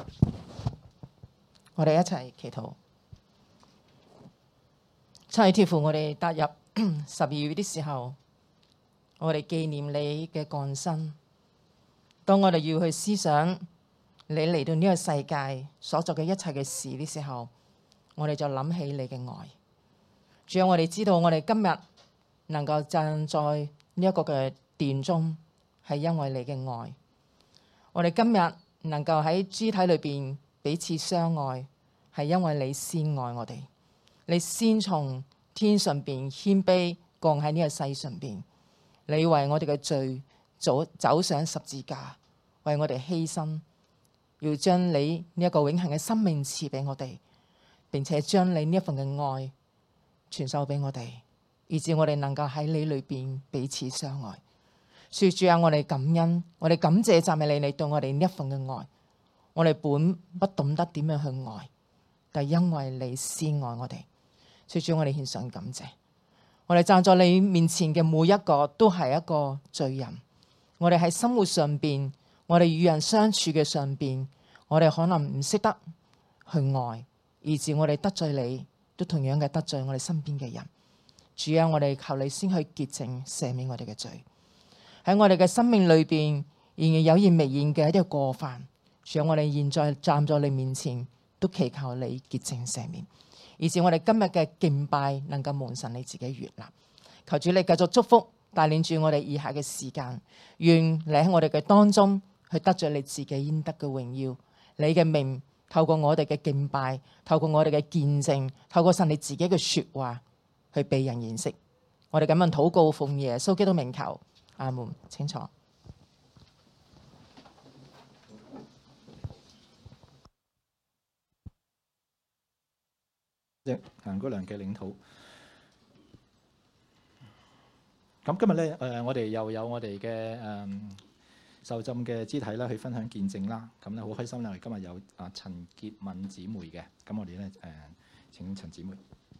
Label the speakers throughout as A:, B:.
A: 我哋一齊祈禱。親愛天父，我哋踏入12月的時候，我哋紀念你嘅降生。當我哋要去思想你嚟到呢個世界所做嘅一切嘅事的時候，我哋就諗起你嘅愛。主啊，我哋知道我哋今日能夠站在呢一個嘅殿中，係因為你嘅愛。我哋今日能夠喺肢體裏邊彼此相愛，係因為你先愛我哋。你先從天上邊謙卑降喺呢個世上邊，你為我哋嘅罪走上十字架，為我哋犧牲，要將你呢一個永恆嘅生命賜俾我哋，並且將你呢一份嘅愛傳授俾我哋，以致我哋能夠喺你裏邊彼此相愛。說主啊，我哋感恩，我哋感謝讚美你對我哋呢一份嘅愛。我哋本不懂得點樣去愛，但因為你先愛我哋。說主，我哋獻上感謝。我哋站在你面前嘅每一個都係一個罪人。我哋喺生活上邊，我哋與人相處嘅上邊，我哋可能唔識得去愛，以致我哋得罪你，都同樣嘅得罪我哋身邊嘅人。主啊，我哋求你先去潔淨赦免我哋嘅罪。喺我哋嘅生命裏邊，仍然有意未現嘅一啲過犯。主啊，我哋現在站在你面前，都祈求你潔淨赦免，以致我哋今日嘅敬拜能夠蒙神你自己悅納。求主你繼續祝福帶領住我哋以下嘅時間，願你喺我哋嘅當中去得着你自己應得嘅榮耀。你嘅名透過我哋嘅敬拜，透過我哋嘅見證，透過神你自己嘅說話去被人認識。我哋咁樣禱告奉耶穌基督名求，阿門。清楚。
B: 行嗰良嘅領土。咁今日咧，我哋又有我哋嘅受浸嘅肢體啦，去分享見證啦。咁咧好開心咧，我哋今日有陳潔敏姊妹嘅。咁我哋咧請陳姊妹。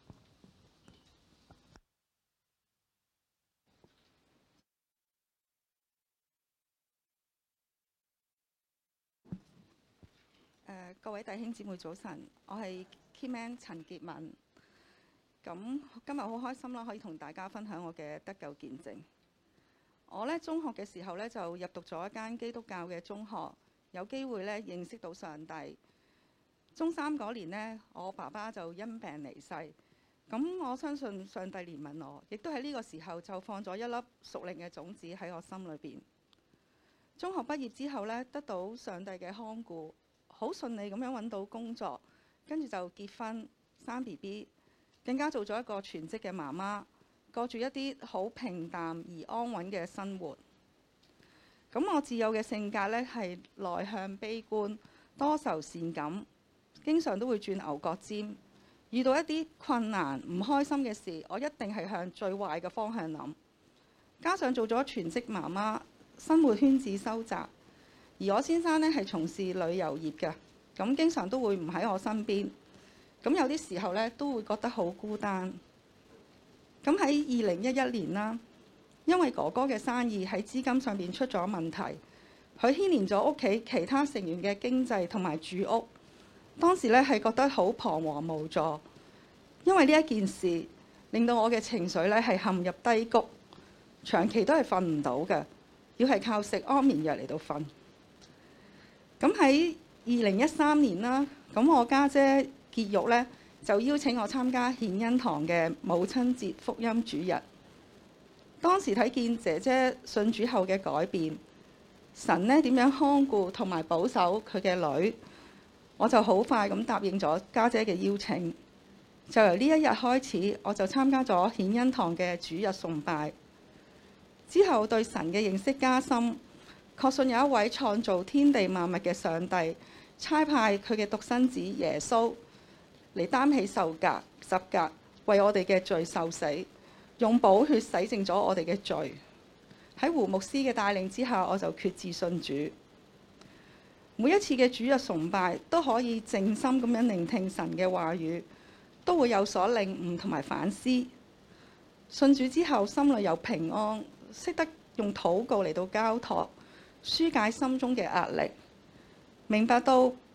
C: 各位弟兄姊妹早晨，我係 Keyman 陳潔敏。咁今日好開心啦，可以同大家分享我嘅得救見證。我咧中學嘅時候咧就入讀咗一間基督教嘅中學，有機會咧認識到上帝。中三嗰年呢，我爸爸就因病離世。咁我相信上帝憐憫我，亦都喺呢個時候就放咗一粒屬靈嘅種子喺我心裏邊。中學畢業之後咧，得到上帝嘅看顧，好順利咁樣揾到工作，跟住就結婚生 BB， 更加做咗一個全職嘅媽媽，過住一啲好平淡而安穩嘅生活。咁我自幼嘅性格呢，係內向悲觀，多愁善感，經常都會轉牛角尖。遇到一啲困難唔開心嘅事，我一定係向最壞嘅方向諗。加上做咗全職媽媽，生活圈子收窄。而我先生呢係從事旅遊業嘅，咁經常都會唔喺我身邊，咁有啲時候呢都會覺得好孤單。咁喺2011年啦，因為哥哥嘅生意喺資金上面出咗問題，佢牽連咗屋企其他成員嘅經濟同埋住屋。當時呢係覺得好彷徨無助，因為呢一件事令到我嘅情緒呢係陷入低谷，長期都係瞓唔到嘅，要係靠食安眠藥嚟到瞓。咁喺2013年啦，咁我家姐結育呢，就邀請我參加獻恩堂嘅母親節福音主日。當時睇見姐姐信主後嘅改變，神呢點樣看顧同埋保守佢嘅女，我就好快咁答應咗家姐嘅邀請。就由呢一日開始，我就參加咗獻恩堂嘅主日崇拜。之後對神嘅認識加深，確信有一位創造天地萬物嘅上帝，差派佢嘅獨生子耶穌嚟擔起十架，為我哋嘅罪受死，用寶血洗淨咗我哋嘅罪。喺胡牧師嘅帶領之下，我就決志信主。每一次嘅主日崇拜都可以靜心咁樣聆聽神嘅話語，都會有所領悟同埋反思。信主之後，心裏有平安，識得用禱告嚟到交託，紓解心中嘅壓力，明白到不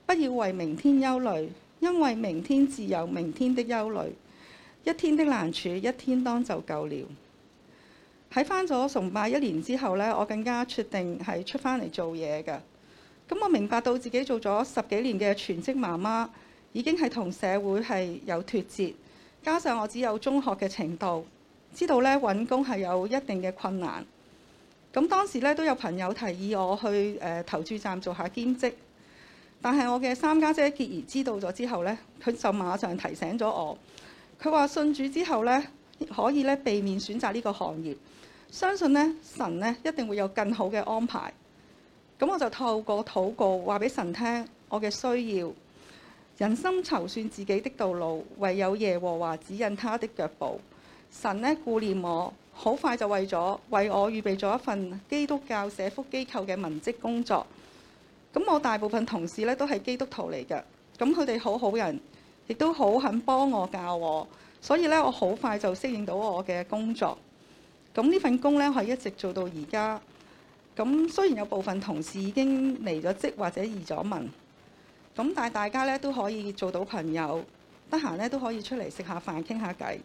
C: 不要為明天憂慮，因為明天自有明天的憂慮。一天的難處，一天當就夠了。喺返咗崇拜1年之後呢，我更加決定係出返嚟做嘢嘅。咁我明白到自己做咗10幾年嘅全職媽媽，已經係同社會係有脫節，加上我只有中學嘅程度，知道呢揾工係有一定嘅困難。咁當時呢都有朋友提議我去投注站做下兼職，但係我嘅3家姐潔兒知道咗之後呢，佢就馬上提醒咗我，佢話信主之後呢，可以避免選擇呢個行業，相信呢神呢一定會有更好嘅安排。咁我就透過禱告話俾神聽我嘅需要，人心籌算自己的道路，唯有耶和華指引他的腳步。神呢顧念我，好快就為我預備咗一份基督教社福機構嘅文職工作。咁我大部分同事呢都係基督徒嚟嘅，咁佢哋好好人，亦都好肯幫我教我，所以呢我好快就適應到我嘅工作。咁呢份工呢係一直做到而家。咁雖然有部分同事已經離咗職或者移咗民，咁但係大家呢都可以做到朋友，得閒呢都可以出嚟食下飯傾下偈。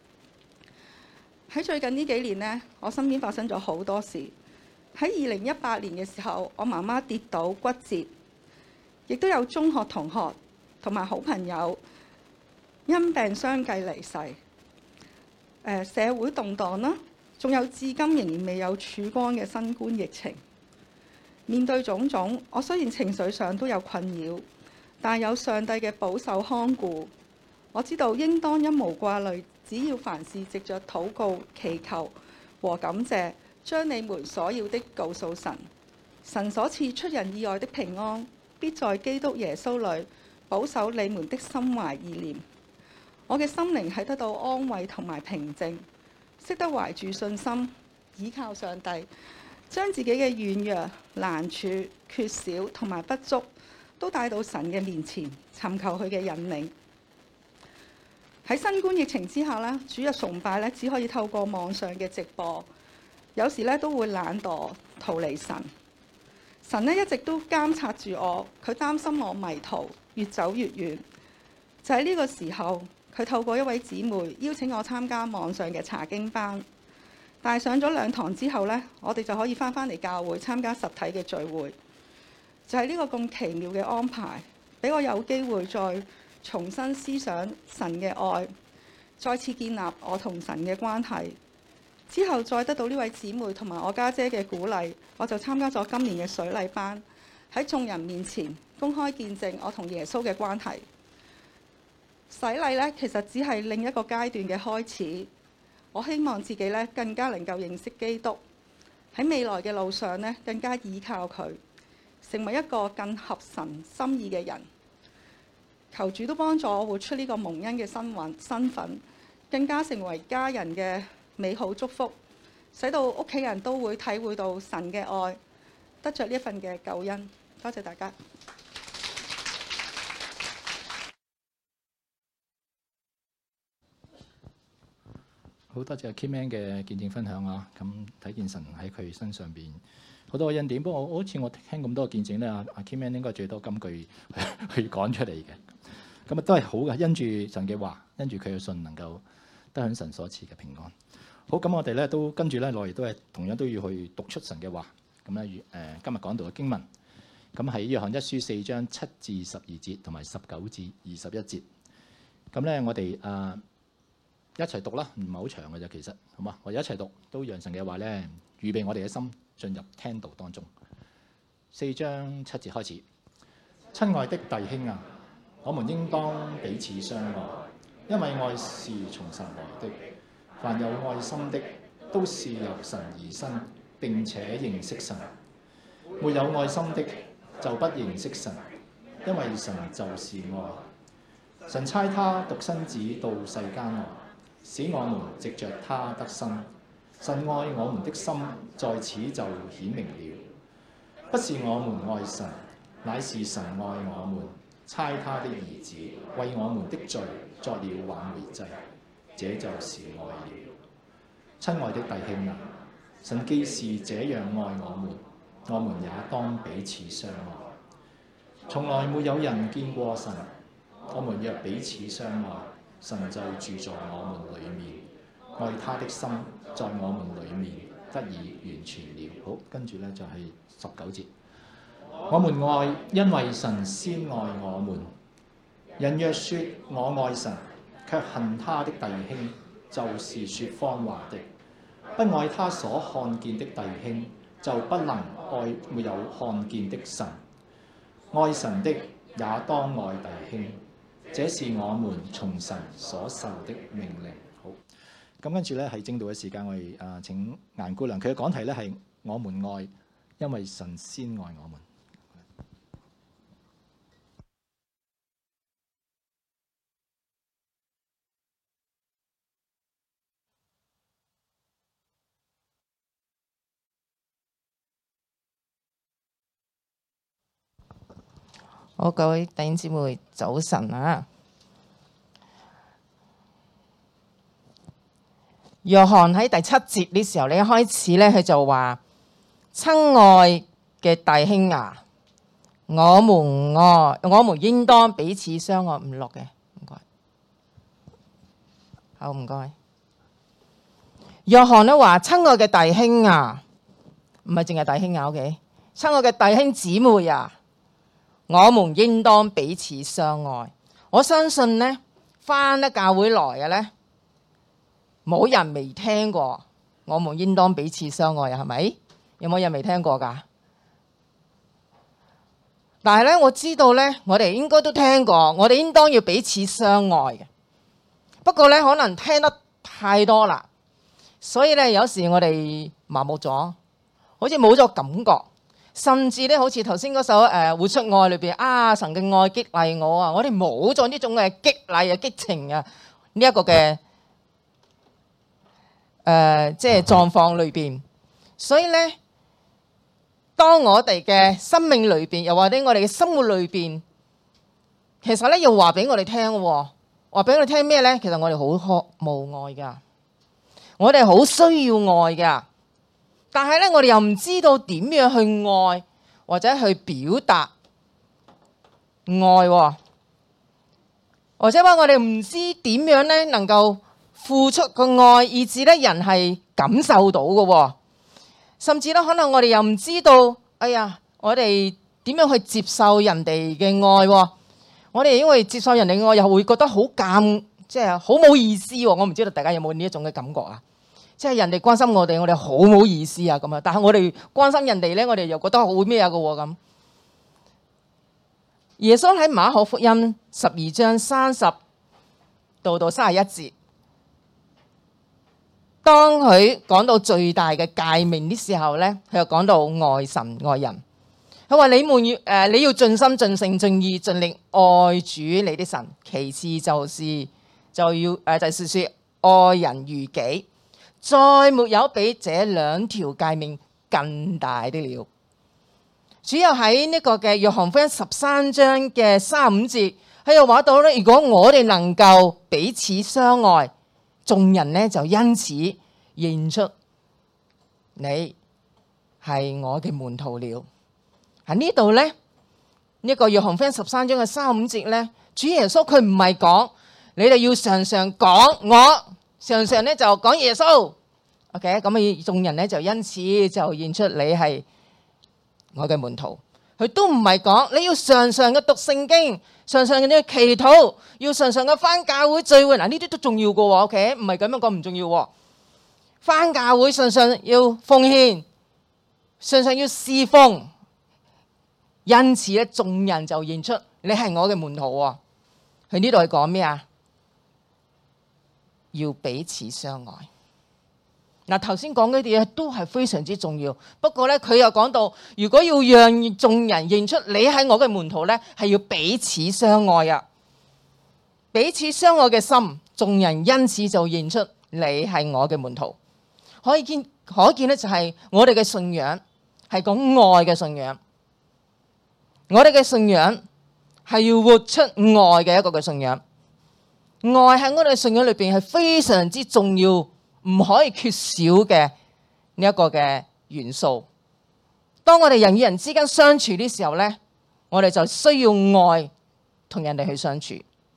C: 喺最近呢幾年呢，我身邊發生咗好多事。喺2018年嘅時候，我媽媽跌倒骨折，亦都有中學同學同埋好朋友因病相繼離世。社會動盪啦，仲有至今仍然未有曙光嘅新冠疫情。面對種種，我雖然情緒上都有困擾，但有上帝嘅保守看顧。我知道應當一無掛慮，只要凡事藉着禱告、祈求和感謝，將你們所要的告訴神。神所賜出人意外的平安，必在基督耶穌裏保守你們的心懷意念。我嘅心靈係得到安慰同埋平靜，識得懷住信心，倚靠上帝，將自己嘅軟弱、難處、缺少同埋不足都帶到神嘅面前，尋求佢嘅引領。喺新冠疫情之下呢，主日崇拜呢只可以透過網上嘅直播，有時呢都會懶惰逃離神。神呢一直都監察住我，佢擔心我迷途，越走越遠。就喺呢個時候，佢透過一位姊妹邀請我參加網上嘅查經班。但係上咗2堂之後呢，我哋就可以返嚟教會參加實體嘅聚會。就係呢個咁奇妙嘅安排，俾我有機會再重新思想神嘅愛，再次建立我同神嘅關係。之後再得到呢位姊妹同埋我家姐嘅鼓勵，我就參加咗今年嘅水禮班，喺眾人面前公開見證我同耶穌嘅關係。洗禮呢，其實只係另一個階段嘅開始。我希望自己呢更加能夠認識基督，喺未來嘅路上呢更加依靠佢，成為一個更合神心意嘅人。求主都幫助我活出呢個蒙恩嘅身份，更加成為家人嘅美好祝福，使到屋企人都會體會到神嘅愛，得着呢一份嘅救恩。多謝大家。
B: 好多謝 Kimman 嘅見證分享啊！咁睇見神喺佢身上邊好多恩典。不過好似我聽咁多見證咧，阿 Kimman 應該最多金句去講出嚟嘅。咁啊都係好嘅，因住神嘅話，因住佢嘅信，能夠得享神所賜嘅平安。好，咁我哋咧都跟住咧落嚟都係同樣都要去讀出神嘅話。咁咧今日講到嘅經文，咁喺約翰一書4章7至12節同埋19至21節。咁咧我哋一齊讀啦，唔係好長嘅啫，其實好嘛？我哋一齊讀，都讓神嘅話咧預備我哋嘅心進入聽道當中。4章7節開始，親愛的弟兄啊！我們應當彼此相愛，因為愛是從神來的。凡有愛心的，都是由神而生，並且認識神。沒有愛心的，就不認識神，因為神就是愛。神差他獨生子到世間來，使我們藉着他得生。神愛我們的心在此就顯明了，不是我們愛神，乃是神愛我們。差他的兒子為我們的罪作了挽回祭，這就是愛了。親愛的弟兄啊，神既是這樣愛我們，我們也當彼此相愛。 從來沒有人見過神。我們若彼此相愛，神就住在我們裡面，愛他的心在我們裡面得以完全了。好，跟住呢就係19節。我們愛，因為神先愛我們。人若說我愛神，卻恨他的弟兄，就是說謊話的。不愛他所看見的弟兄，就不能愛沒有看見的神。愛神的也當愛弟兄，這是我們從神所受的命令。好，咁跟住咧係正道嘅時間，我哋請顏姑娘，佢嘅講題咧係我們愛，因為神先愛我們。
A: 好，各位弟兄姊妹早晨啊！約翰喺第7節呢時候咧，一開始咧佢就話：親愛嘅弟兄啊，我們應當彼此相愛。唔落嘅，唔該。好，唔該。約翰咧話：親愛嘅弟兄啊，唔係淨係弟兄啊 ，OK？ 親愛嘅弟兄姊妹啊！我們應當彼此相愛。我相信呢，返得教會來嘅呢，冇人未聽過我們應當彼此相愛啊，係咪？有冇人未聽過㗎？但係呢，我知道呢，我哋應該都聽過，我哋應當要彼此相愛嘅。不過呢，可能聽得太多啦，所以呢，有時我哋麻木咗，好似冇咗感覺。甚至咧，好似頭先嗰首活出愛裏邊啊，神嘅愛激勵我啊，我哋冇咗呢種嘅激勵啊、激情啊呢一個嘅即係狀況裏邊。所以咧，當我哋嘅生命裏邊，又或者我哋嘅生活裏邊，其實咧要話俾我哋聽喎，話俾我哋聽咩咧？其實我哋好渴慕愛噶，我哋好需要愛噶。但係咧，我哋又唔知道點樣去愛，或者去表達愛，或者話我哋唔知點樣咧能夠付出個愛，以至咧人係感受到嘅。甚至咧，可能我哋又唔知道，哎呀，我哋點樣去接受人哋嘅愛？我哋因為接受人哋嘅愛，又會覺得好即係好冇意思。我唔知道大家有冇呢一種嘅感覺啊？即係人哋關心我哋，我哋好冇意思啊咁啊！但係我哋關心人哋咧，我哋又覺得好咩啊嘅喎咁。耶穌喺馬可福音12章30到31節，當佢講到最大嘅誡命的時候咧，佢又講到愛神愛人。佢話你要盡心盡性盡意盡力愛主你的神，其次就是說愛人如己。再沒有比這2條誡命更大的了。主要喺呢個嘅約翰福音13章嘅35節，佢又話到咧，如果我哋能夠彼此相愛，眾人呢就因此認出你係我嘅門徒了。喺呢度咧，呢個約翰福音13章嘅35節咧，主耶穌佢唔係講你哋要常常講我。常常咧就講耶穌 ，OK， 咁啊眾人咧就因此就認出你係我嘅門徒。佢都唔係講你要常常嘅讀聖經，常常嘅祈禱，要常常嘅返教會聚會。嗱，呢啲都重要嘅喎 ，OK， 唔係咁樣講唔重要喎。返教會常常要奉獻，常常要侍奉，因此咧眾人就認出你係我嘅門徒喎。佢呢度係講咩啊？要彼此相愛。嗱，頭先講嗰啲嘢都係非常之重要。不過咧，佢又講到，如果要讓眾人認出你係我嘅門徒咧，係要彼此相愛啊！彼此相愛嘅心，眾人因此就認出你係我嘅門徒。可見咧，就係我哋嘅信仰係講愛嘅信仰。我哋嘅信仰係要活出愛嘅一個嘅信仰。愛喺我哋信仰裏邊係非常之重要，唔可以缺少嘅呢一個嘅元素。當我哋人與人之間相處的時候咧， 我哋就需要愛同人哋去相處，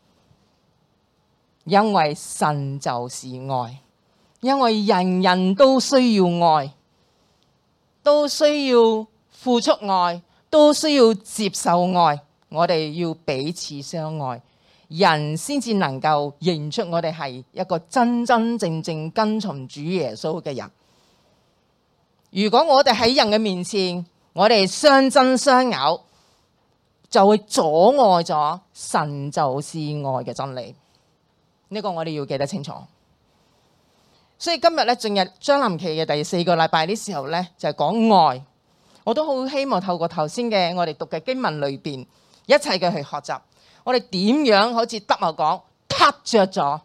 A: 因為神就是愛，因為人人都需要愛，都需要付出愛，都需要接受愛，我哋要彼此相愛，人先至能夠認出我哋係一個真真正正跟從主耶穌嘅人。如果我哋喺人嘅面前，我哋相爭相咬，就會阻礙咗神就是愛嘅真理。呢個我哋要記得清楚。所以今日咧進入將臨期嘅第4個禮拜呢時候咧，就係講愛。我都好希望透過頭先嘅我哋讀嘅經文裏邊，一齊嘅去學習，我哋點樣好似德茂講，撻着咗，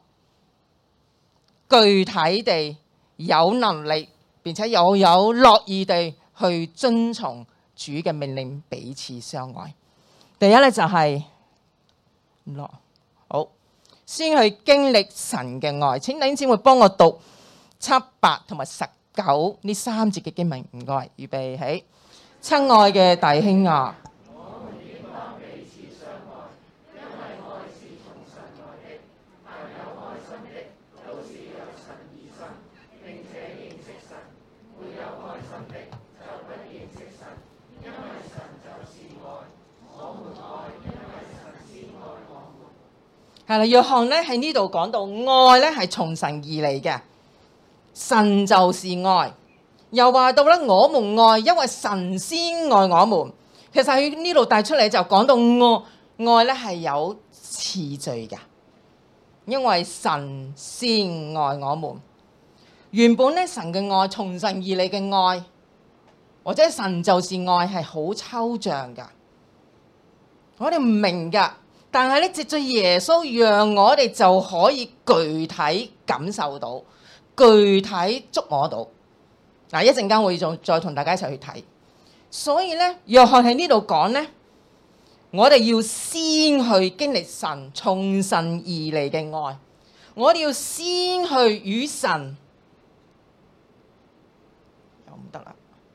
A: 具體地有能力，並且又有樂意地去遵從主嘅命令，彼此相愛。第一咧就係好，先去經歷神嘅愛。請弟兄姊妹幫我讀7、8同埋19呢3節嘅經文，唔該，預備起。親愛嘅弟兄啊，
D: 我們應當彼此相愛，因為愛是從神來的，凡有愛心的，都是由神而生，並且認識神。沒有愛心的，就不認識神，因為神就是愛。我們愛，因為神先愛我們。
A: 係啦，約翰咧喺呢度講到愛咧係從神而嚟嘅，神就是愛。又話到咧，我們愛，因為神先愛我們。其實喺呢度帶出嚟就講到愛咧係有次序嘅，因為神先愛我們。原本咧神嘅愛，從神而嚟嘅愛，或者神就是愛係好抽象噶，我哋唔明噶。但係咧，藉著耶穌，讓我哋就可以具體感受到、具體觸摸到。嗱，一陣間會再同大家一齊去睇。所以咧，約翰喺呢度講咧，我哋要先去經歷神從神而嚟嘅愛，我哋要先去與神又唔得啦，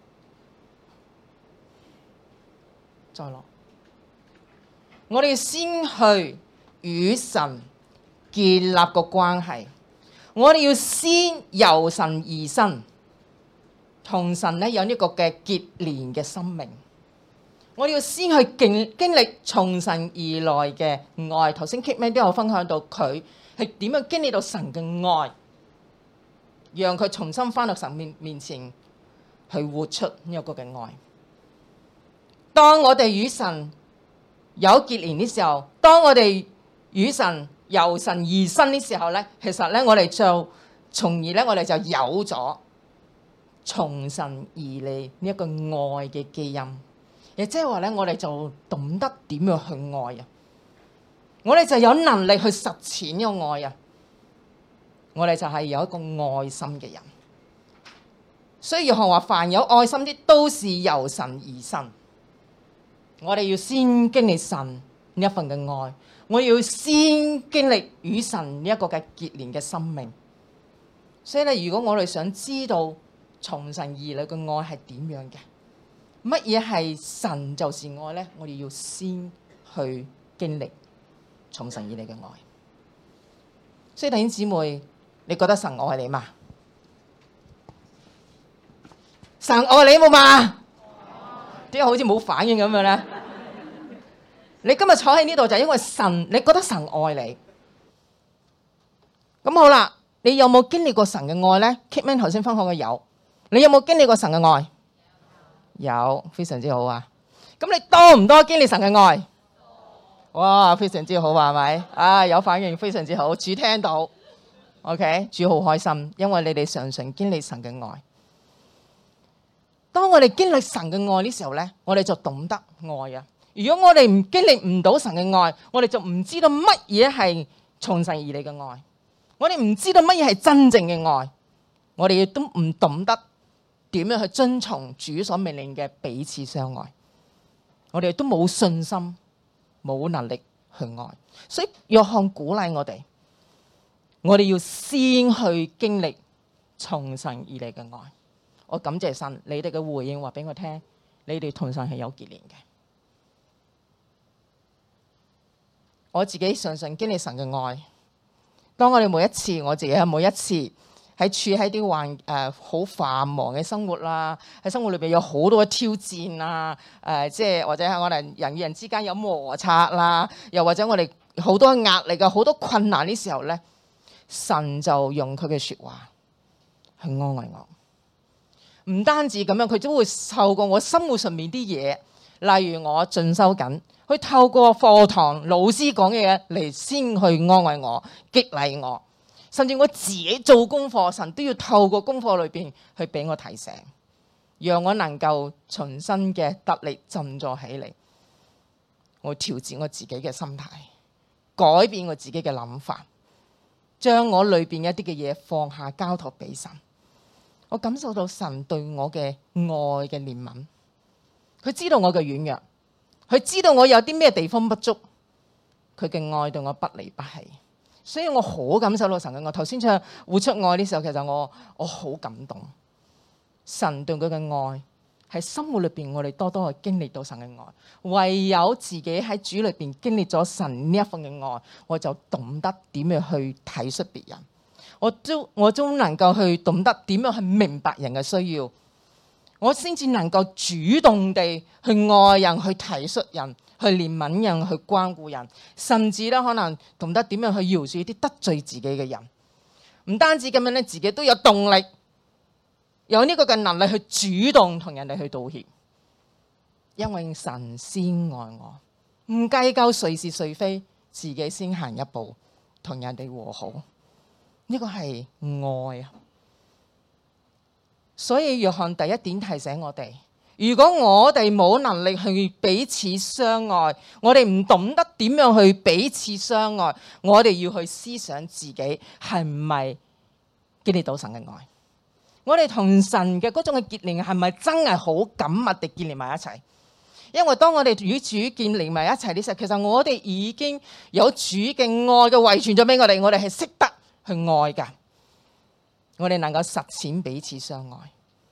A: 再落。我哋要先去與神建立個關係，我哋要先由神而生。同神咧有呢個嘅結連嘅生命，我哋要先去經歷從神而來嘅愛。頭先 Kitman 都有分享到佢係點樣經歷到神嘅愛，讓佢重新翻到神面前去活出呢一個嘅愛。當我哋與神有結連的時候，當我哋與神由神而生的時候咧，其實咧我哋就從而咧我哋就有咗從神而嚟呢一個愛嘅基因，亦即係話咧，我哋就懂得點樣去愛啊！我哋就有能力去實踐呢個愛啊！我哋就係有一個愛心嘅人。所以約翰話：凡有愛心的，都是由神而生。我哋要先經歷神呢一份嘅愛，我要先經歷與神呢一個嘅結連嘅生命。所以咧，如果我哋想知道從神而嚟嘅愛係點樣嘅？乜嘢係神就是愛呢？我哋要先去經歷從神而嚟嘅愛。所以弟兄姊妹，你覺得神愛你嘛？神愛你冇嘛？點解好似冇反應咁樣呢？你今日坐喺呢度就係因為神，你覺得神愛你。咁好啦，你有冇經歷過神嘅愛呢？ Kitman 頭先分享嘅有。你有冇經歷過神嘅愛？有，非常之好啊！咁你多唔多經歷神嘅愛？哇，非常之好啊，係咪？啊，有反應，非常之好。主聽到 ，OK， 主好開心，因為你哋常常經歷神嘅愛。當我哋經歷神嘅愛呢時候咧，我哋就懂得愛啊！如果我哋唔經歷唔到神嘅愛，我哋就唔知道乜嘢係從神而嚟嘅愛，我哋唔知道乜嘢係真正嘅愛，我哋亦都唔懂得點樣去遵從主所命令嘅彼此相愛，我哋都冇信心、冇能力去愛。所以約翰鼓勵我哋要先去經歷從神而嚟嘅愛。我感謝神，你哋嘅回應話俾我聽，你哋同神係有結連嘅。 我自己常常經歷神嘅愛。當我哋每一次，我自己係每一次喺處喺啲好繁忙嘅生活啦，喺生活裏邊有好多嘅挑戰啊，即係或者係我哋人與人之間有摩擦啦，又或者我哋好多壓力啊，好多困難嘅時候咧，神就用佢嘅説話去安慰我。唔單止咁樣，佢都會透過我生活上面啲嘢，例如我進修緊，去透過課堂老師講嘅嘢嚟先去安慰我、激勵我，甚至我自己做功課，神都要透過功課裏邊去俾我提醒，讓我能夠重新嘅得力振作起嚟。我調節我自己嘅心態，改變我自己嘅諗法，將我裏邊一啲嘅嘢放下，交託俾神。我感受到神對我嘅愛嘅憐憫，佢知道我嘅軟弱，佢知道我有啲咩地方不足，佢嘅愛對我不離不棄，所以我好感受到神嘅愛。頭先唱活出愛嘅時候，其實我好感動。神對佢嘅愛喺生活裏邊，我哋多多去經歷到神嘅愛。唯有自己喺主裏邊經歷咗神呢一份嘅愛，我就懂得點樣去體恤別人。我都能夠去懂得點樣去明白人嘅需要，我先至能夠主動地去愛人、去體恤人、去憐憫人、去關顧人，甚至咧可能懂得點樣去饒恕啲得罪自己嘅人。唔單止咁樣咧，自己都有動力，有呢個嘅能力去主動同人哋去道歉，因為神先愛我，唔計較誰是誰非，自己先行一步同人哋和好。呢個係愛啊！所以約翰第一點提醒我哋，如果我哋冇能力去彼此相愛，我哋唔懂得點樣去彼此相愛，我哋要去思想自己係唔係經歷到神嘅愛？我哋同神嘅嗰種嘅結連係咪真係好緊密地建立埋一齊？因為當我哋與主建立埋一齊嘅時候，其實我哋已經有主嘅愛嘅遺傳咗俾我哋，我哋係識得去愛㗎，我哋能夠實踐彼此相愛。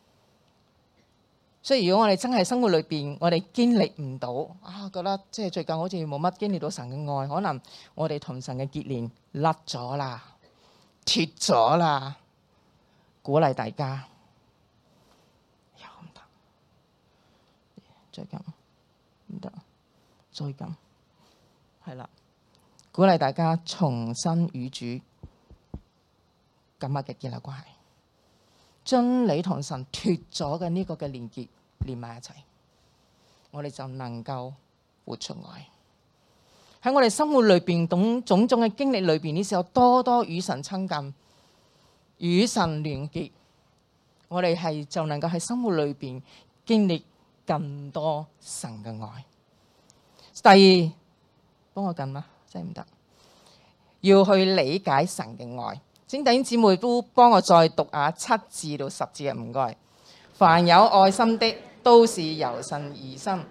A: 所以如果我哋真係生活裏邊，我哋經歷唔到覺得即係最近好似冇乜經歷到神嘅愛，可能我哋同神嘅結連甩咗啦、脫咗啦。鼓勵大家，又唔得，再咁唔得，再咁係啦。鼓勵大家重新與主緊密嘅建立關係，將你同神脫咗嘅呢個嘅連結連埋一齊，我哋就能夠活出愛。喺我哋生活裏邊種種嘅經歷裏邊，呢時候多多與神親近，與神聯結，我哋就能夠喺生活裏邊經歷更多神嘅愛。第二，幫我撳啦，真係唔得，要去理解神嘅愛。請弟兄姊妹都幫我再讀下7至到10節嘅，唔該。凡有愛心的，都是由神而生。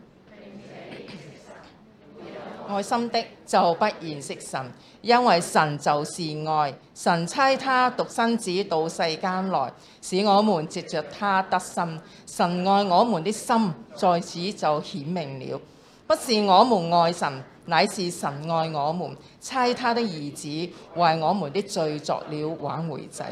A: 愛心的就不認識神，因為神就是愛。神差他獨生子到世間來，使我們藉着他得生。神愛我們的心在此就顯明了，不是我們愛神，乃是神愛我們，差他的兒子為我們的罪作了挽回祭。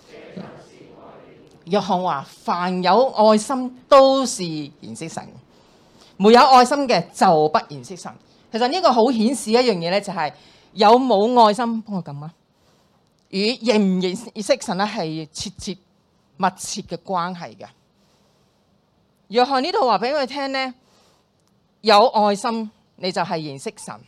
A: 約翰話：凡有愛心都是認識神，沒有愛心嘅就不認識神。其實呢個好顯示一樣嘢咧，就係有冇愛心，幫我撳啊！與認唔認識神咧係切密切嘅關係嘅。約翰呢度話俾我哋聽咧，有愛心你就係認識神，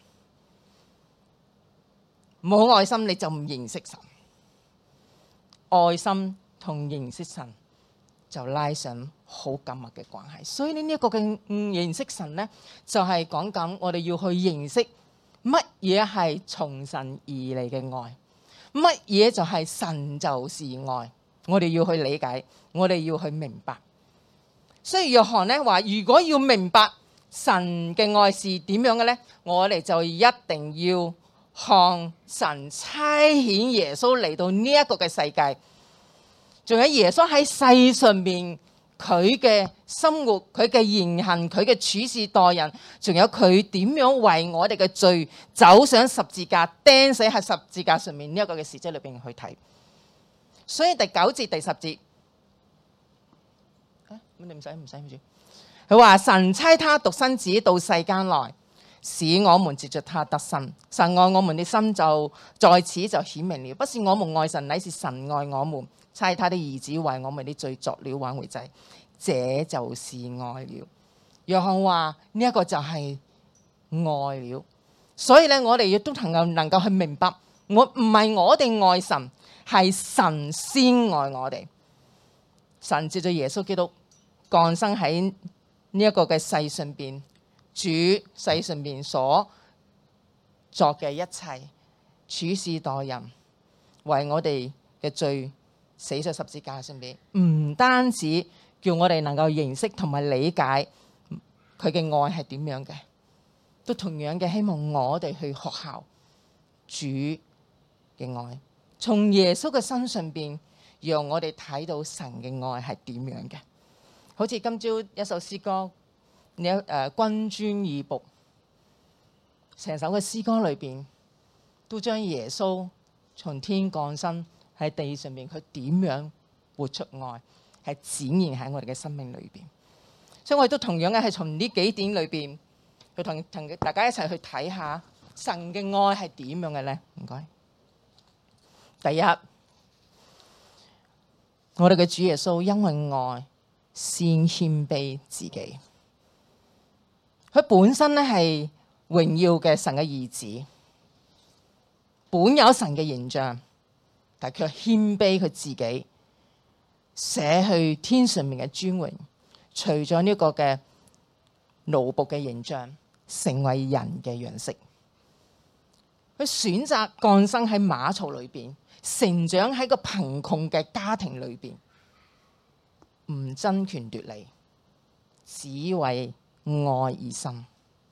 A: 冇愛心你就唔認識神。愛心同認識神就拉上好緊密嘅關係，所以呢一個嘅認識神咧，就係講緊我哋要去認識乜嘢係從神而嚟嘅愛，乜嘢就係神就是愛，我哋要去理解，我哋要去明白。所以約翰咧話，如果要明白神嘅愛是點樣嘅咧，我哋就一定要看神差遣耶穌嚟到呢一個嘅世界。仲有耶穌喺世上面， 佢嘅生活、佢嘅言行、佢嘅處事待人，仲有佢點樣為我哋嘅罪走上十字架、釘死喺十字架上面呢一個嘅事蹟裏邊去睇。所以第9節、第10節，咁你唔使住。佢話神差他獨生子到世間來，使我們藉着他得生。神愛我們的心就在此就顯明了，不是我們愛神，乃是神愛我們，差他的兒子為我們的罪作了挽回祭，這就是愛了。約翰話呢一個就係愛了。所以咧，我哋亦都能夠去明白，唔係我哋愛神，係神先愛我哋。神藉著耶穌基督降生喺呢一個嘅世上邊，主世上邊所作嘅一切處事待人，為我哋嘅罪死在十字架上邊，唔單止叫我哋能夠認識同埋理解佢嘅愛係點樣嘅，都同樣嘅希望我哋去學效主嘅愛，從耶穌嘅身上邊，讓我哋睇到神嘅愛係點樣嘅。好似今朝一首詩歌，君尊義僕，成首嘅詩歌裏邊都將耶穌從天降生喺地上面，佢點樣活出愛，係展現喺我哋嘅生命裏邊。所以我哋都同樣嘅係從呢幾點裏邊去同大家一齊去睇下神嘅愛係點樣嘅咧。唔該。第一，我哋嘅主耶穌因為愛先謙卑自己，佢本身咧係榮耀嘅神嘅兒子，本有神嘅形象，但係佢謙卑佢自己，捨去天上面嘅尊榮，除咗呢個嘅奴僕嘅形象，成為人嘅樣式。佢選擇降生喺馬槽裏邊，成長喺個貧窮嘅家庭裏邊，唔爭權奪利，只為愛而生。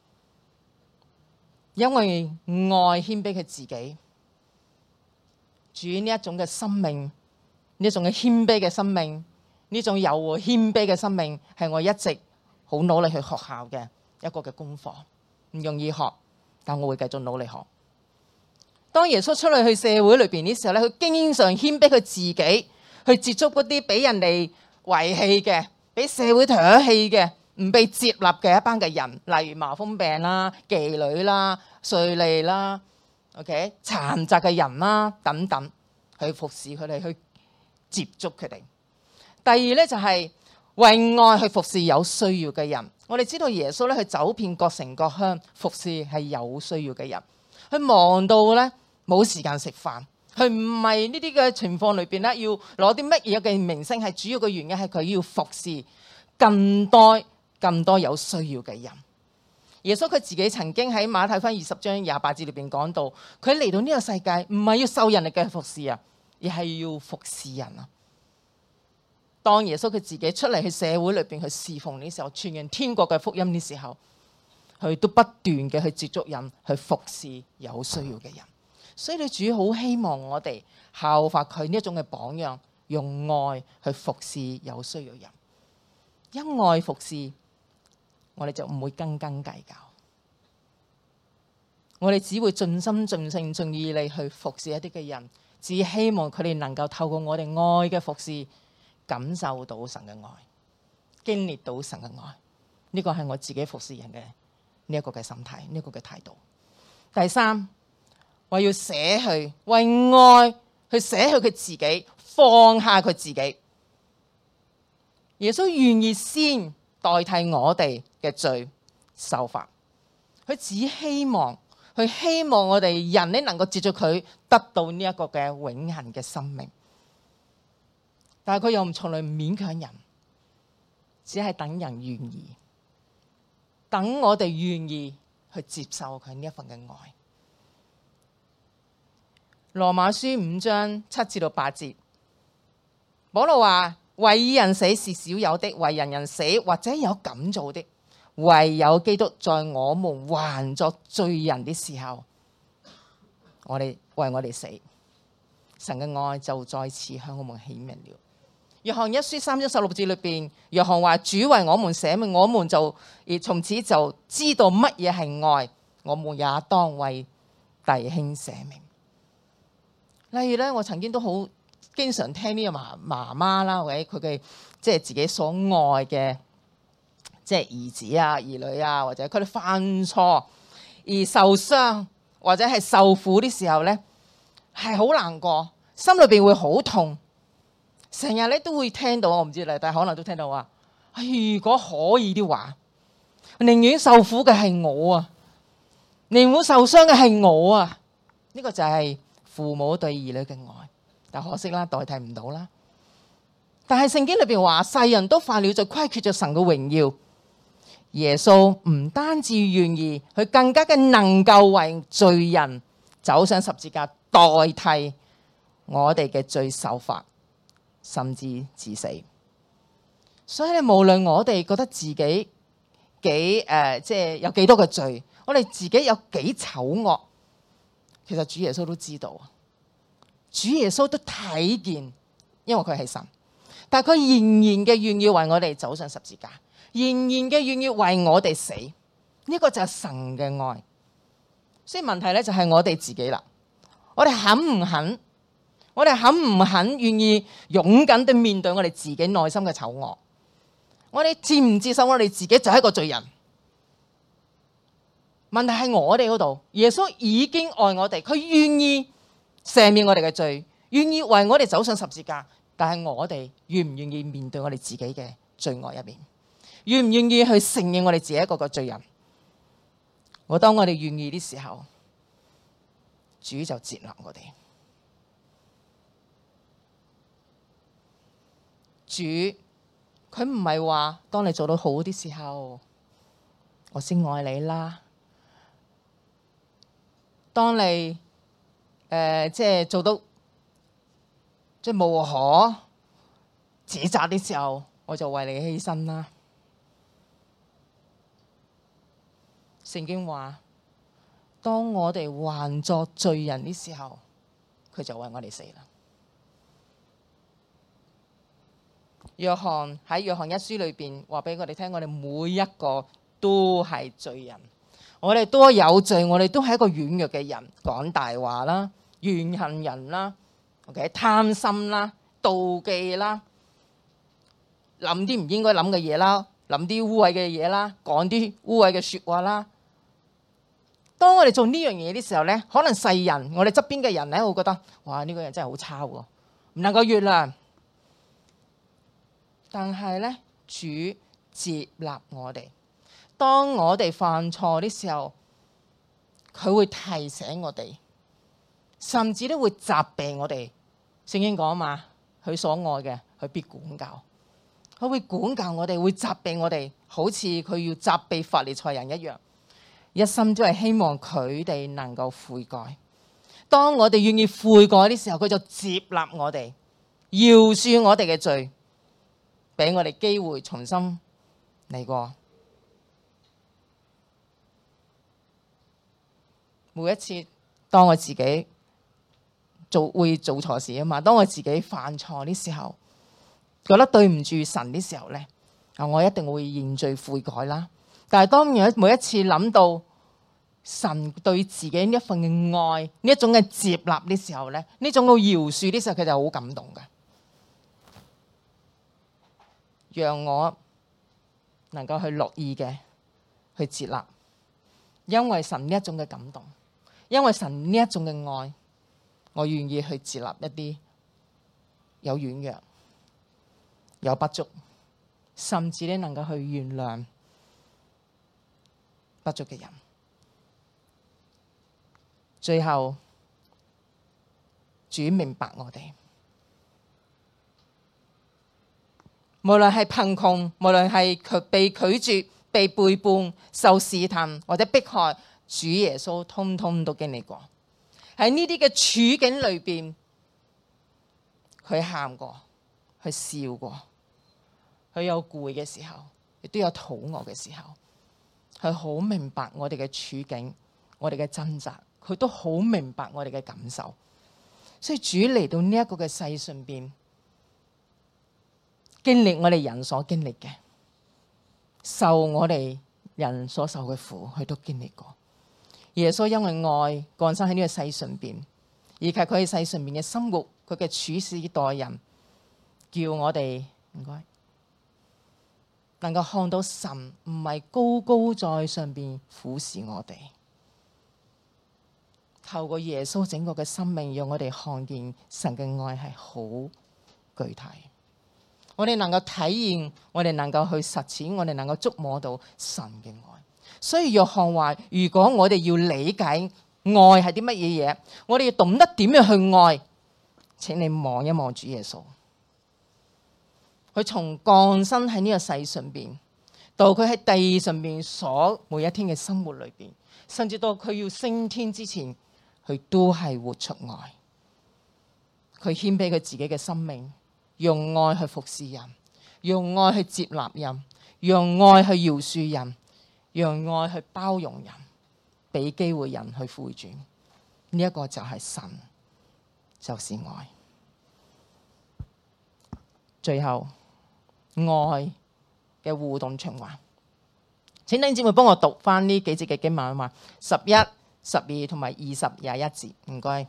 A: 因為愛謙卑佢自己，主呢一種嘅生命，呢一種嘅謙卑嘅生命，呢種柔和謙卑嘅生命，係我一直好努力去學校嘅一個嘅功課，唔容易學，但我會繼續努力學。當耶穌出去社會裏邊嘅時候咧，佢經常謙卑佢自己，去接觸嗰啲俾人哋遺棄嘅、俾社會唾棄嘅、唔被接納嘅一班嘅人，例如麻風病啦、妓女啦、稅吏啦、OK 殘疾嘅人啦等等，去服侍佢哋，去接觸佢哋。第二咧就係為愛去服侍有需要嘅人。我哋知道耶穌咧去走遍各城各鄉，服侍係有需要嘅人。佢忙到咧冇時間食飯，佢唔係呢啲嘅情況裏邊咧要攞啲乜嘢嘅名聲，係主要嘅原因係佢要服侍更多有需要嘅人。耶穌佢自己曾經喺馬太福音20章28節裏邊講到，佢嚟到呢個世界唔係要受人力嘅服侍啊，而係要服侍人啊。當耶穌佢自己出嚟去社會裏邊去侍奉嘅時候，傳揚天國嘅福音嘅時候，佢都不斷嘅去接觸人，去服侍有需要嘅人。所以你主好希望我哋效法佢呢一種嘅榜樣，用愛去服侍有需要人。因愛服侍，我哋就唔會斤斤計較，我哋只會盡心盡性盡意力去服侍一啲嘅人，只希望佢哋能夠透過我哋愛嘅服侍，感受到神嘅愛，經歷到神嘅愛。呢個係我自己服侍人嘅呢一個嘅心態，呢一個嘅態度。第三，為要捨去，為愛去捨去佢自己，放下佢自己。耶穌願意先代替我哋嘅罪受罰，佢只希望我哋人咧能夠接住佢得到呢一個嘅永恆嘅生命。但係佢又從來唔勉強人，只係等人願意，等我哋願意去接受佢呢一份嘅愛。羅馬書5章7至8節，保羅話：為義人死是少有的，為人死或者有敢做的，唯有基督在我們還作罪人的時候，為我哋死，神嘅愛就再次向我們顯明了。 約翰一書3章16節裏邊，約翰話主為我們捨命，我們就而從此就知道乜嘢係愛，我們也當為弟兄捨命。例如咧，我曾經都好經常聽呢個媽媽啦，或者佢嘅即係自己所愛嘅即係兒子啊、兒女啊，或者佢哋犯錯而受傷或者係受苦啲時候咧，係好難過，心裏邊會好痛。成日咧都會聽到，我唔知你，但係可能都聽到話，如果可以啲話，寧願受苦嘅係我啊，寧願受傷嘅係我啊。呢個就係父母對兒女嘅愛，但可惜啦，代替唔到啦。但係聖經裏邊話，世人都犯了罪，虧缺咗神嘅榮耀。耶穌唔單止願意，佢更加嘅能夠為罪人走上十字架，代替我哋嘅罪受罰，甚至致死。所以無論我哋覺得自己即係有幾多嘅罪，我哋自己有幾醜惡，其實主耶穌都知道，主耶穌都睇見，因為佢係神。但係佢仍然嘅願意為我哋走上十字架，仍然嘅願意為我哋死。呢個就係神嘅愛。所以問題咧就係我哋自己啦，我哋肯唔肯？我哋肯唔肯願意勇敢地面對我哋自己內心嘅醜惡？我哋接唔接受我哋自己就係一個罪人？問題係我哋嗰度，耶穌已經愛我哋，佢願意赦免我哋嘅罪，願意為我哋走上十字架。但係我哋願唔願意面對我哋自己嘅罪惡入面？願唔願意去承認我哋自己一個罪人？當我哋願意的時候，主就接納我哋。主佢唔係話當你做到好啲時候，我先愛你啦。當你即係做到即係無可指責的時候，我就為你犧牲啦。聖經話，當我哋還作罪人的時候，佢就為我哋死啦。約翰喺約翰一書裏邊話俾我哋聽，我哋每一個都係罪人，我哋都有罪，我哋都係一個軟弱嘅人，講大話啦，怨恨人啦，OK， 貪心啦，妒忌啦，諗啲唔應該諗嘅嘢啦，諗啲污穢嘅嘢啦，講啲污穢嘅說話啦。當我哋做呢樣嘢嘅時候咧，可能世人我哋側邊嘅人咧會覺得，哇，呢個人真係好差喎，唔能夠原諒。但係咧，主接納我哋。當我哋犯錯的時候，佢會提醒我哋，甚至都會責備我哋。聖經講嘛，佢所愛嘅，佢必管教。佢會管教我哋，會責備我哋，好似佢要責備法利賽人一樣。一心都係希望佢哋能夠悔改。當我哋願意悔改的時候，佢就接納我哋，饒恕我哋嘅罪，俾我哋機會重新嚟過。每一次當我自己會做錯事啊嘛，當我自己犯錯的時候，覺得對唔住神的時候咧，我一定會認罪悔改啦。但係當每一次諗到神對自己呢一份嘅愛，呢一種嘅接納的時候咧，呢種嘅饒恕的時候，佢就好感動㗎。讓我能夠去樂意嘅去接納，因為神呢一種嘅感動，因為神呢一種嘅愛，我願意去接納一啲有軟弱、有不足，甚至咧能夠去原諒不足嘅人。最後，主明白我哋。無論係貧窮，無論係被拒絕、被背叛、受試探或者迫害，主耶穌通通都經歷過。喺呢啲嘅處境裏邊，佢喊過，佢笑過，佢有攰嘅時候，亦都有肚餓嘅時候。佢好明白我哋嘅處境，我哋嘅掙扎，佢都好明白我哋嘅感受。所以主嚟到呢一個嘅世上邊， 經歷我哋人所經歷嘅，受我哋人所受嘅苦，佢都經歷過。耶穌因為愛降生喺呢個世上邊，以及佢喺世上邊嘅生活，佢嘅處事待人，叫我哋唔該能夠看到神唔係高高在上邊俯視我哋。透過耶穌整個嘅生命，讓我哋看見神嘅愛係好具體。我哋能夠體驗，我哋能夠去實踐，我哋能夠觸摸到神嘅愛。所以約翰話：如果我哋要理解愛係啲乜嘢嘢，我哋要懂得點樣去愛。請你望一望主耶穌，佢從降生喺呢個世上邊，到佢喺地上邊所每一天嘅生活裏邊，甚至到佢要升天之前，佢都係活出愛。佢謙卑佢自己嘅生命，用愛去服侍人，用愛去接納人，用愛去饒恕人，用愛去包容人，俾機會人去回轉。呢一個就係神，就是愛。最後，愛嘅互動循環。請弟兄姊妹幫我讀翻呢幾節嘅經文嘛，11、12同埋20、21節，唔該。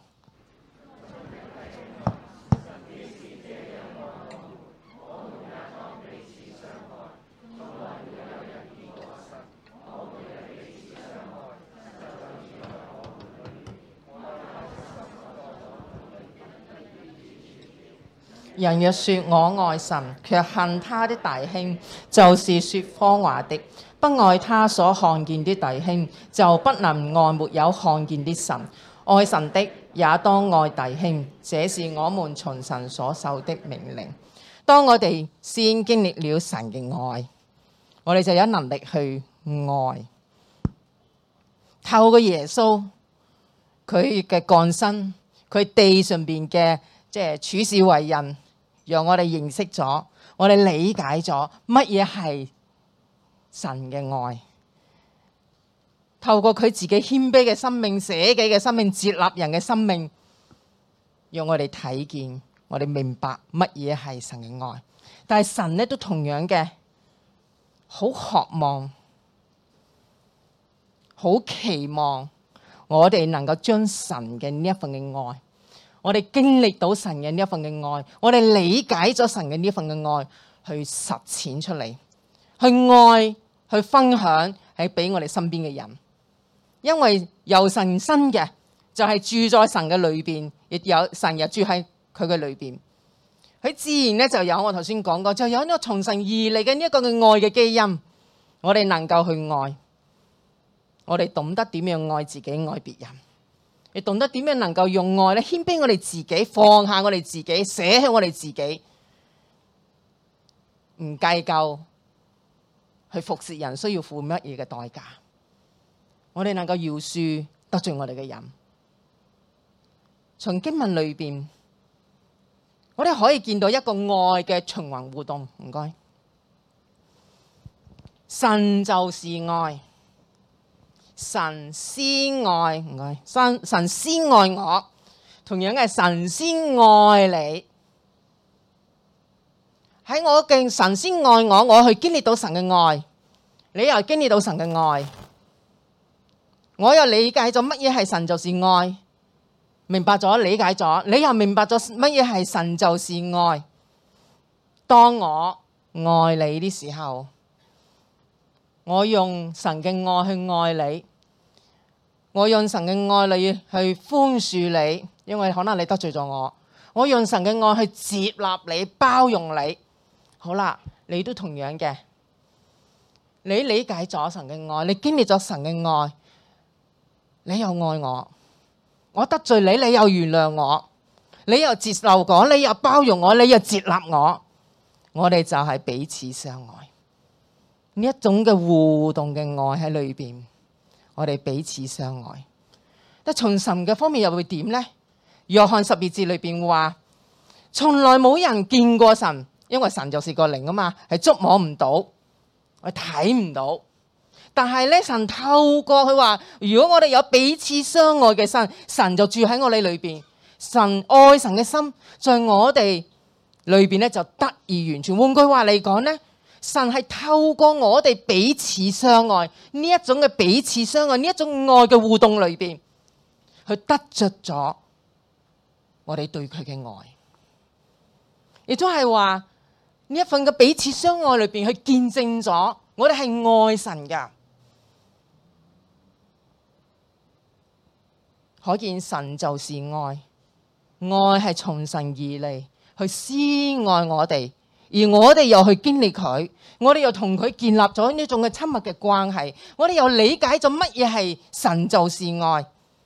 A: 人若說我愛神，卻恨他的弟兄，就是說謊話的。不愛他所看見的弟兄，就不能愛沒有看見的神。愛神的也當愛弟兄，這是我們從神所受的命令。當我哋先經歷了神嘅愛，我哋就有能力去愛。透過耶穌佢嘅降生，佢地上邊嘅處事為人，讓我哋認識咗，我哋理解咗乜嘢係神嘅愛。透過佢自己謙卑嘅生命、捨己嘅生命、接納人嘅生命，讓我哋睇見，我哋明白乜嘢係神嘅愛。但係神咧都同樣嘅，好渴望、好期望我哋能夠將神嘅呢一份嘅愛，我哋經歷到神嘅呢一份嘅愛，我哋理解咗神嘅呢一份嘅愛，去實踐出嚟，去愛，去分享，係俾我哋身邊嘅人。因為由神生嘅就係住在神嘅裏邊，亦有神又住喺佢嘅裏邊。佢自然咧就有我頭先講過，就有呢個從神而嚟嘅呢一個嘅愛嘅基因。我哋能夠去愛，我哋懂得點樣愛自己、愛別人，亦懂得點樣能夠用愛咧謙卑我哋自己，放下我哋自己，捨棄我哋自己，唔計較去服侍人需要付乜嘢嘅代價。我哋能夠饒恕得罪我哋嘅人。從經文裏邊，我哋可以見到一個愛嘅循環互動。唔該，神就是愛，神先愛，唔該，神先愛我，同樣係神先愛你。喺我嘅神先愛我，我去經歷到神嘅愛，你又經歷到神嘅愛。我又理解咗乜嘢係神就是愛，明白咗理解咗，你又明白咗乜嘢係神就是愛。當我愛你的時候，我用神嘅愛去愛你，我用神嘅愛嚟去寬恕你，因為可能你得罪咗我，我用神嘅愛去接納你、包容你。好啦，你都同樣嘅，你理解咗神嘅愛，你經歷咗神嘅愛。你又愛我，我得罪你，你又原諒我，你又接受我，你又包容我，你又接納我，我哋就係彼此相愛。呢一種嘅互動嘅愛喺裏邊，我哋彼此相愛。但從神嘅方面又會點呢？約翰12節裏邊話，從來冇人見過神，因為神就是個靈啊嘛，係觸摸唔到，我睇唔到。但係咧，神透過佢話，如果我哋有彼此相愛嘅心，神就住喺我哋裏邊。神愛神嘅心在我哋裏邊咧就得以完全。換句話嚟講咧，神係透過我哋彼此相愛呢一種嘅彼此相愛呢一種愛嘅互動裏邊，去得着咗我哋對佢嘅愛，亦都係話呢一份嘅彼此相愛裏邊去見證咗我哋係愛神噶。可見神就是愛，愛係從神而嚟，去施愛我哋，而我哋又去經歷佢，我哋又同佢建立咗呢種嘅親密嘅關係，我哋又理解咗乜嘢係神就是愛。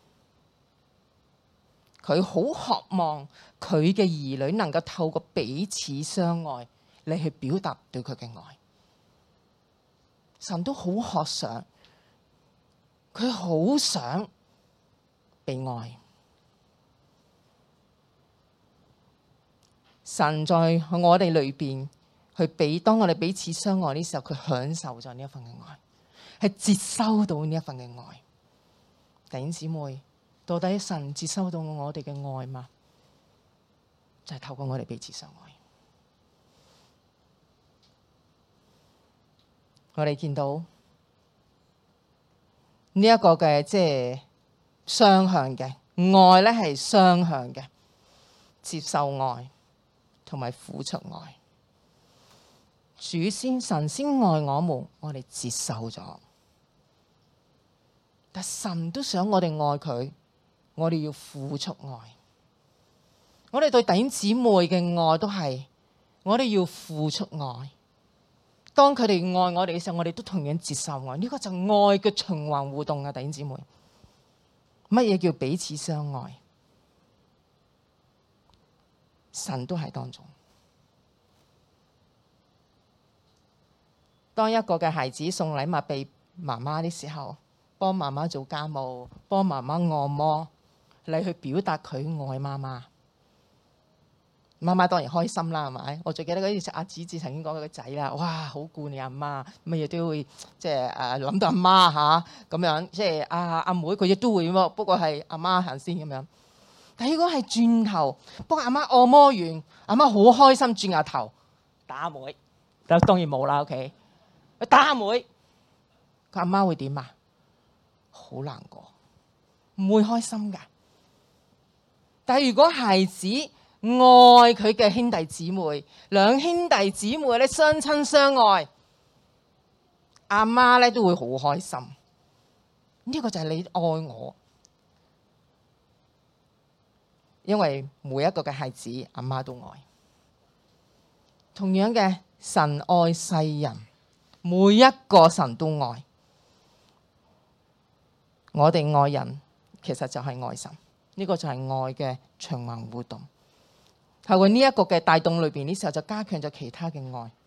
A: 佢好渴望佢嘅兒女能夠透過彼此相愛嚟去表達對佢嘅愛。神都好渴想，佢好想被愛。神在我哋裏邊去俾，當我哋彼此相愛呢時候，佢享受咗呢一份嘅愛，係接收到呢一份嘅愛。弟兄姊妹，到底神接收到我哋嘅愛嗎？就係透過我哋彼此相愛。我哋見到呢一個嘅即係雙向嘅愛咧，係雙向嘅，接受愛同埋付出愛。神先愛我們，我哋接受咗，但神都想我哋愛佢，我哋要付出愛。我哋對弟兄姊妹嘅愛都係，我哋要付出愛。當佢哋愛我哋嘅時候，我哋都同樣接受愛。呢個就係愛嘅循環互動啊！弟兄姊妹，乜嘢叫彼此相愛？神都喺當中。當一個嘅孩子送禮物俾媽媽嘅時候，幫媽媽做家務，幫媽媽按摩，你去表達佢愛媽媽。媽媽當然開心啦，係咪？我最記得嗰陣時，阿子志曾經講佢個仔啦，哇，好顧你阿媽，乜嘢都會即係諗到阿媽嚇咁樣，即係阿妹佢亦都會喎，不過係阿媽行先咁樣。但係如果係轉頭幫阿媽按摩完，阿媽好開心，轉下頭打阿妹，但當然冇啦，OK。打阿妹，佢阿媽會點啊？好難過，唔會開心㗎。但係如果孩子愛佢嘅兄弟姊妹，兩兄弟姊妹咧相親相愛，阿媽咧都會好開心。呢個就係你愛我，因為每一個嘅孩子，阿媽都愛。同樣嘅，神愛世人，每一個神都愛。我哋愛人，其實就係愛神。呢個就係愛嘅循環互動。透過呢一個嘅帶動裏邊，呢時候就加強咗其他嘅愛，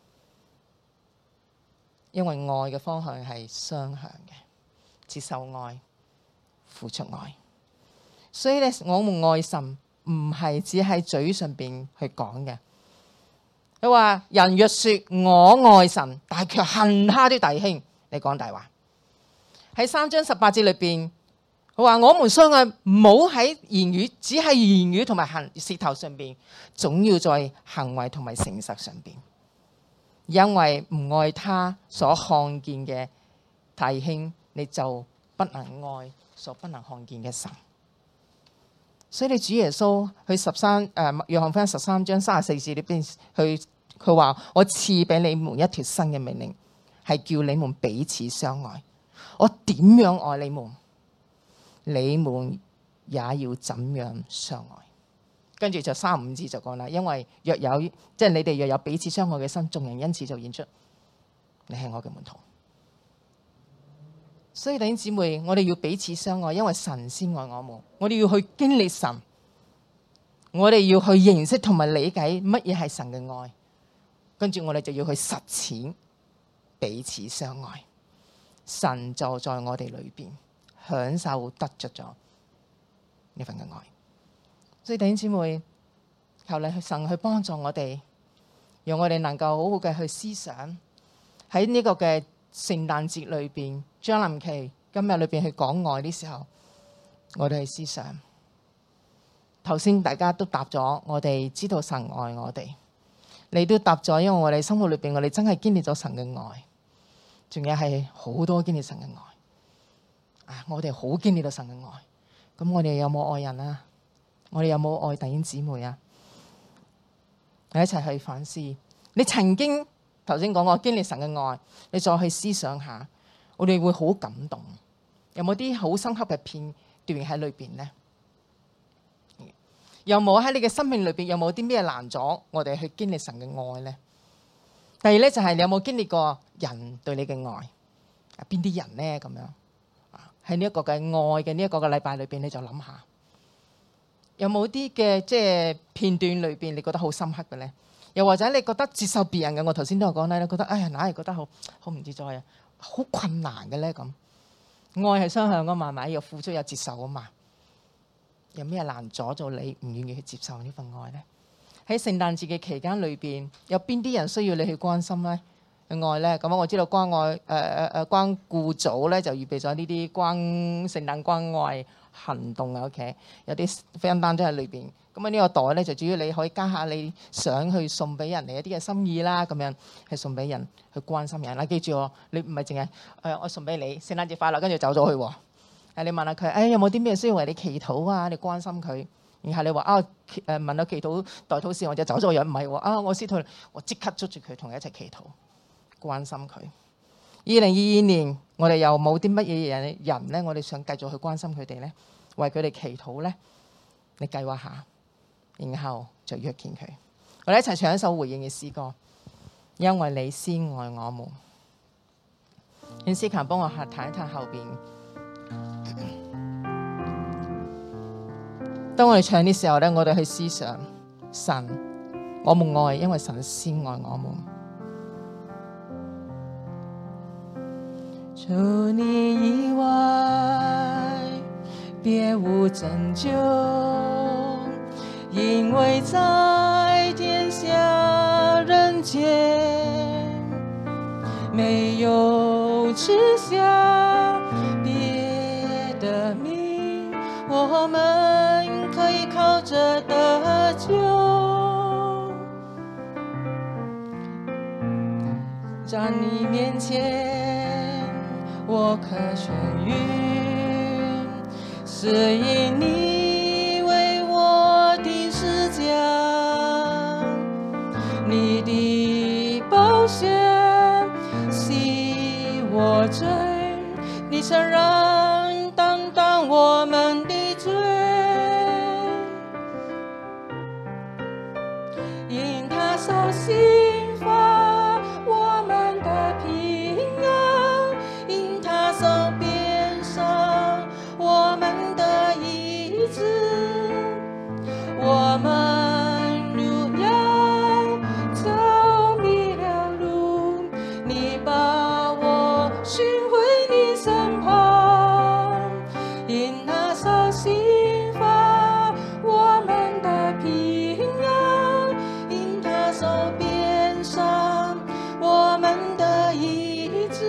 A: 因為愛嘅方向係雙向嘅，接受愛、付出愛。所以咧，我們愛神唔係只喺嘴上邊去講嘅。佢話人若說我愛神，但係卻恨他的弟兄，你講大話。喺3章18節裏邊。佢話我們相愛，唔好喺言語，只係言語同埋舌頭上邊，總要在行為同埋誠實上邊。因為唔愛他所看見嘅弟兄，你就不能愛所不能看見嘅神。所以你主耶穌去約翰福音13章34節裏邊，佢話我賜俾你們一條新嘅命令，係叫你們彼此相愛。我點樣愛你們？你們也要怎樣相愛？跟住就35節就講啦，因為若有即係你哋若有彼此相愛嘅心，眾人因此就顯出你係我嘅門徒。所以弟兄姊妹，我哋要彼此相愛，因為神先愛我們。我哋要去經歷神，我哋要去認識同埋理解乜嘢係神嘅愛，跟住我哋就要去實踐彼此相愛。神就在我哋裏邊。享受得着咗呢份嘅愛，所以弟兄姊妹，求你神去幫助我哋，讓我哋能夠好好嘅去思想喺呢個嘅聖誕節裏邊，將臨期今日裏邊去講愛的時候，我哋去思想。頭先大家都答咗，我哋知道神愛我哋， 你都答咗，因為我哋生活裏邊，我哋真係經歷咗神嘅愛，仲有係好多經歷神嘅愛。我哋好經歷到神嘅愛。咁我哋有冇愛人啊？我哋有冇愛弟兄姊妹啊？我一齊去反思。你曾經頭先講過經歷神嘅愛，你再去思想下，我哋會好感動。有冇啲好深刻嘅片段喺裏邊呢？有冇喺你嘅生命裏邊有冇啲咩難阻我哋去經歷神嘅愛呢？第二咧就係你有冇經歷過人對你嘅愛？邊啲人呢？咁樣喺呢一個嘅愛嘅呢一個嘅禮拜裏邊，你就諗下，有冇啲嘅即係片段裏邊你覺得好深刻嘅咧？又或者你覺得接受別人嘅，我頭先都有講咧，你覺得哎呀，硬係覺得好唔自在啊，好困難嘅咧咁。愛係雙向噶嘛，係咪？有付出有接受啊嘛。有咩難阻咗你唔願意去接受呢份愛呢？喺聖誕節嘅期間裏邊，有邊啲人需要你去關心呢？愛呢？咁我知道關愛關顧組咧就預備咗呢啲聖誕關愛行動啊。OK， 有啲飛單都喺裏邊。咁啊呢個袋咧就主要你可以加下你想去送俾人哋一啲嘅心意啦，咁樣去送俾人去關心人啦。記住喎，你唔係淨係我送俾你聖誕節快樂，跟住走咗去喎。你問下佢，有冇啲咩需要為你祈禱啊？你關心佢，然後你話問到祈禱代禱事，我就走咗樣，唔係喎我先退，我即刻捉住佢同佢一齊祈禱，關心佢。2022年我哋又冇啲乜嘢人咧，我哋想繼續去關心佢哋咧，為佢哋祈禱咧，你計劃下，然後就約見佢。我哋一齊唱一首回應嘅詩歌，因為你先愛我們。請思琴幫我睇一睇後邊。當我哋唱嘅時候咧，我哋去思想神，我們愛，因為神先愛我們。除你以外，別無拯救，因為在天下人間，沒有賜下別的名，我們可以靠着得救。在你面前我可痊癒，是因你為我的十架，你的寶血洗我罪，你承認擔當我們的罪，因他受刑罰我們的平安，因他受鞭傷我們的醫治，我們如羊走迷了路，你把我尋回你身旁，因他受刑罰我們的平安，因他受鞭傷我們的醫治，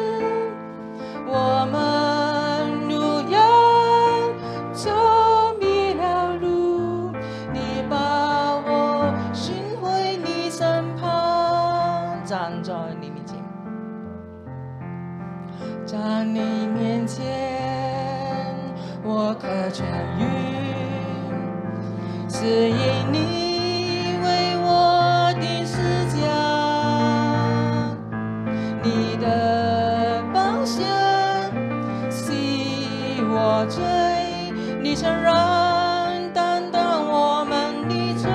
A: 我們如羊走迷了路，你把我尋回你身旁，站在你面前，在你面前我可痊癒，是因你為我的十架，你的寶血洗我罪，你承認擔當我們的罪，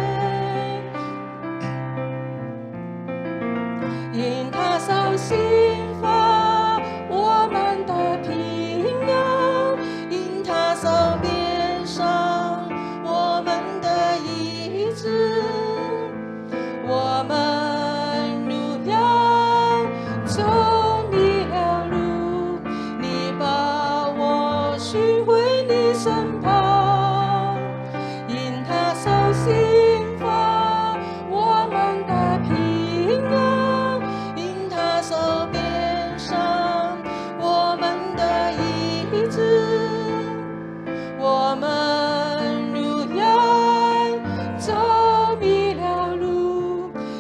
A: 因他受刑罰我們的平安，因他受鞭傷我們的醫治，我們如羊走迷了路，你把我尋回你身旁，因他受刑罰我們的平安，因他受鞭傷我們的醫治，我們如羊走迷了路，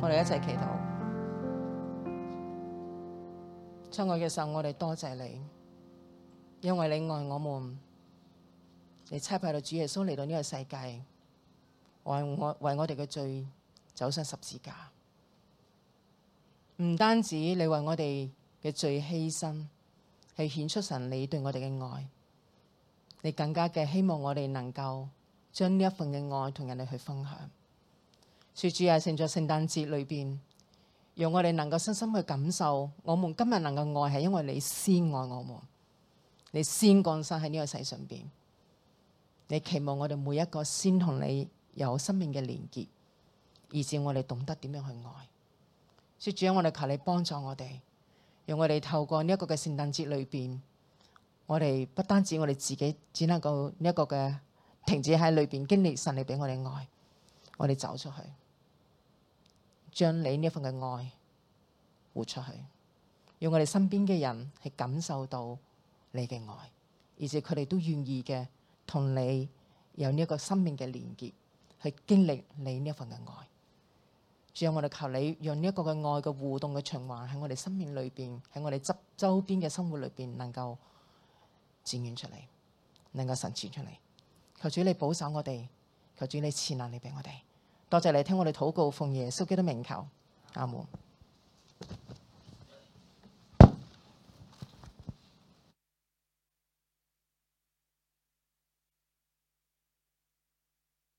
A: 我哋一齊祈禱。親愛嘅神，我哋多謝你，因為你愛我們，你差派到主耶穌嚟到呢個世界，為我哋嘅罪走上十字架。唔單止你為我哋嘅罪犧牲，係顯出神你對我哋嘅愛，你更加嘅希望我哋能夠將呢一份嘅愛同人哋去分享。主啊，趁著聖誕節裏邊，讓我哋能夠深深去感受，我們今日能夠愛係因為你先愛我們，你先降生喺呢個世上邊，你期望我哋每一個先同你有生命嘅連結，以致我哋懂得點樣去愛。主啊，我哋求你幫助我哋，讓我哋透過呢一個嘅聖誕節裏邊，我哋不單止我哋自己只能夠呢一個嘅停止喺裏邊經歷神你俾我哋愛，我哋走出去，將你呢份嘅愛活出去，讓我哋身邊嘅人係感受到你嘅愛，而且佢哋都願意嘅同你有呢一個生命嘅連結，去經歷你呢一份嘅愛。主啊，我哋求你讓呢一個嘅愛嘅互動嘅循環喺我哋生命裏邊，喺我哋周邊嘅生活裏邊能夠展現出嚟，能夠實踐出嚟。求主你保守我哋，求主你賜能力俾我哋。多謝你聽我哋禱告，奉耶穌基督名求，阿門。